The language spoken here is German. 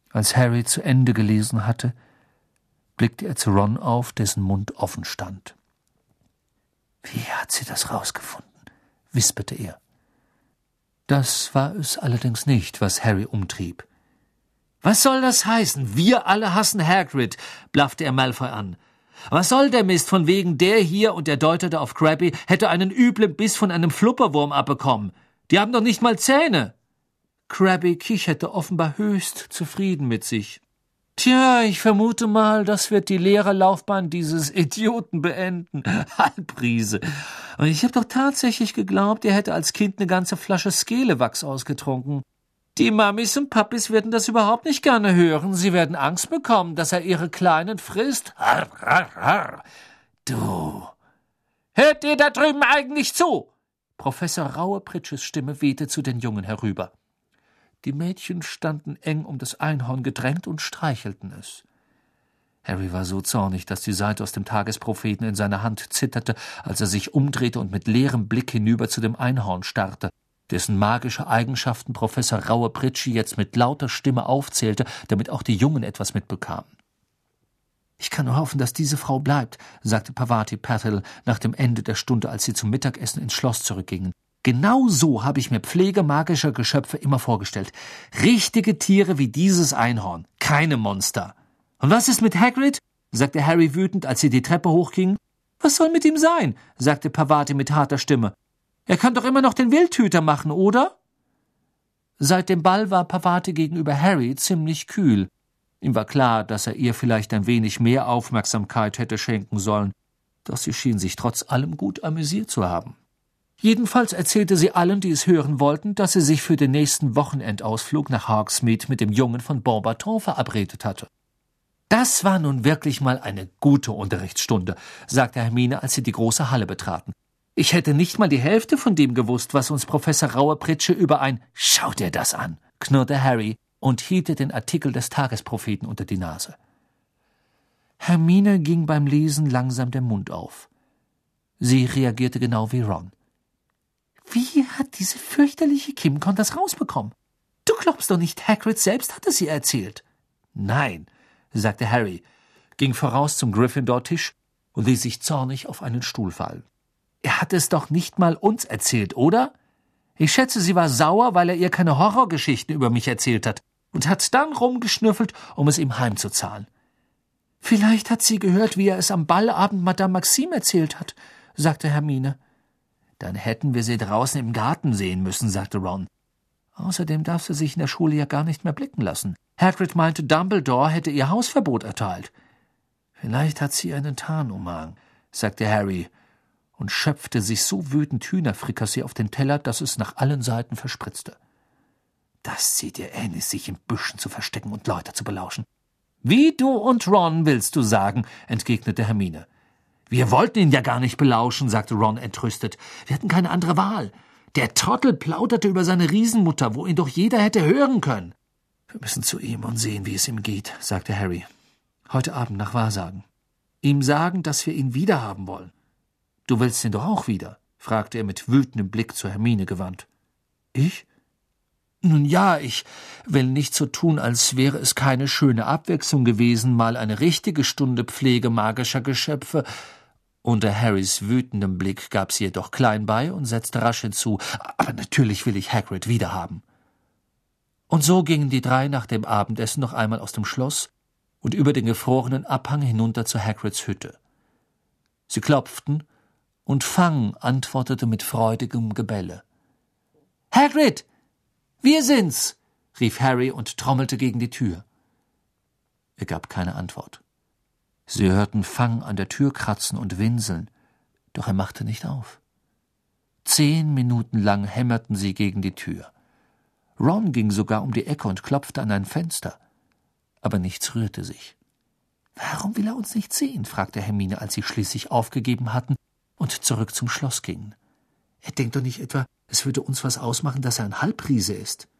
Als Harry zu Ende gelesen hatte, blickte er zu Ron auf, dessen Mund offen stand. »Wie hat sie das rausgefunden?« wisperte er. Das war es allerdings nicht, was Harry umtrieb. »Was soll das heißen? Wir alle hassen Hagrid«, blaffte er Malfoy an. »Was soll der Mist von wegen der hier«, und er deutete auf Crabbe, »hätte einen üblen Biss von einem Flupperwurm abbekommen. Die haben doch nicht mal Zähne.« Crabbe kicherte offenbar höchst zufrieden mit sich. »Tja, ich vermute mal, das wird die Lehrerlaufbahn dieses Idioten beenden. Halbriese. Und ich habe doch tatsächlich geglaubt, er hätte als Kind eine ganze Flasche Skelewachs ausgetrunken. Die Mamis und Papis werden das überhaupt nicht gerne hören. Sie werden Angst bekommen, dass er ihre Kleinen frisst. Harr, harr, harr. Du. Hört ihr da drüben eigentlich zu?« Professor Rauhe-Pritsches Stimme wehte zu den Jungen herüber. Die Mädchen standen eng um das Einhorn gedrängt und streichelten es. Harry war so zornig, dass die Seite aus dem Tagespropheten in seiner Hand zitterte, als er sich umdrehte und mit leerem Blick hinüber zu dem Einhorn starrte, dessen magische Eigenschaften Professor Rauhe-Pritschi jetzt mit lauter Stimme aufzählte, damit auch die Jungen etwas mitbekamen. »Ich kann nur hoffen, dass diese Frau bleibt«, sagte Pavati Patil nach dem Ende der Stunde, als sie zum Mittagessen ins Schloss zurückgingen. »Genau so habe ich mir Pflege magischer Geschöpfe immer vorgestellt. Richtige Tiere wie dieses Einhorn, keine Monster.« »Und was ist mit Hagrid?« sagte Harry wütend, als sie die Treppe hochgingen. »Was soll mit ihm sein?« sagte Pavati mit harter Stimme. »Er kann doch immer noch den Wildhüter machen, oder?« Seit dem Ball war Pavati gegenüber Harry ziemlich kühl. Ihm war klar, dass er ihr vielleicht ein wenig mehr Aufmerksamkeit hätte schenken sollen, doch sie schien sich trotz allem gut amüsiert zu haben. Jedenfalls erzählte sie allen, die es hören wollten, dass sie sich für den nächsten Wochenendausflug nach Hogsmeade mit dem Jungen von Beauxbaton verabredet hatte. »Das war nun wirklich mal eine gute Unterrichtsstunde«, sagte Hermine, als sie die große Halle betraten. »Ich hätte nicht mal die Hälfte von dem gewusst, was uns Professor Rauhe-Pritsche über ein »Schau dir das an«, knurrte Harry und hielt ihr den Artikel des Tagespropheten unter die Nase. Hermine ging beim Lesen langsam der Mund auf. Sie reagierte genau wie Ron. »Wie hat diese fürchterliche Kimcon das rausbekommen? Du glaubst doch nicht, Hagrid selbst hat es ihr erzählt?« »Nein«, sagte Harry, ging voraus zum Gryffindor-Tisch und ließ sich zornig auf einen Stuhl fallen. »Er hat es doch nicht mal uns erzählt, oder? Ich schätze, sie war sauer, weil er ihr keine Horrorgeschichten über mich erzählt hat und hat dann rumgeschnüffelt, um es ihm heimzuzahlen. Vielleicht hat sie gehört, wie er es am Ballabend Madame Maxime erzählt hat«, sagte Hermine. »Dann hätten wir sie draußen im Garten sehen müssen«, sagte Ron. »Außerdem darf sie sich in der Schule ja gar nicht mehr blicken lassen. Hagrid meinte, Dumbledore hätte ihr Hausverbot erteilt.« »Vielleicht hat sie einen Tarnumhang«, sagte Harry und schöpfte sich so wütend Hühnerfrikassee auf den Teller, dass es nach allen Seiten verspritzte. »Das sieht ihr ähnlich, sich in Büschen zu verstecken und Leute zu belauschen.« »Wie du und Ron, willst du sagen«, entgegnete Hermine. »Wir wollten ihn ja gar nicht belauschen«, sagte Ron entrüstet. »Wir hatten keine andere Wahl. Der Trottel plauderte über seine Riesenmutter, wo ihn doch jeder hätte hören können.« »Wir müssen zu ihm und sehen, wie es ihm geht«, sagte Harry. »Heute Abend nach Wahrsagen. Ihm sagen, dass wir ihn wiederhaben wollen.« »Du willst ihn doch auch wieder?«, fragte er mit wütendem Blick zu Hermine gewandt. »Ich? Nun ja, ich will nicht so tun, als wäre es keine schöne Abwechslung gewesen, mal eine richtige Stunde Pflege magischer Geschöpfe.« Unter Harrys wütendem Blick gab sie jedoch klein bei und setzte rasch hinzu, »aber natürlich will ich Hagrid wiederhaben.« Und so gingen die drei nach dem Abendessen noch einmal aus dem Schloss und über den gefrorenen Abhang hinunter zu Hagrids Hütte. Sie klopften, und Fang antwortete mit freudigem Gebelle. »Hagrid, wir sind's«, rief Harry und trommelte gegen die Tür. Er gab keine Antwort. Sie hörten Fang an der Tür kratzen und winseln, doch er machte nicht auf. 10 Minuten lang hämmerten sie gegen die Tür. Ron ging sogar um die Ecke und klopfte an ein Fenster, aber nichts rührte sich. »Warum will er uns nicht sehen?«, fragte Hermine, als sie schließlich aufgegeben hatten und zurück zum Schloss gingen. »Er denkt doch nicht etwa, es würde uns was ausmachen, dass er ein Halbriese ist.«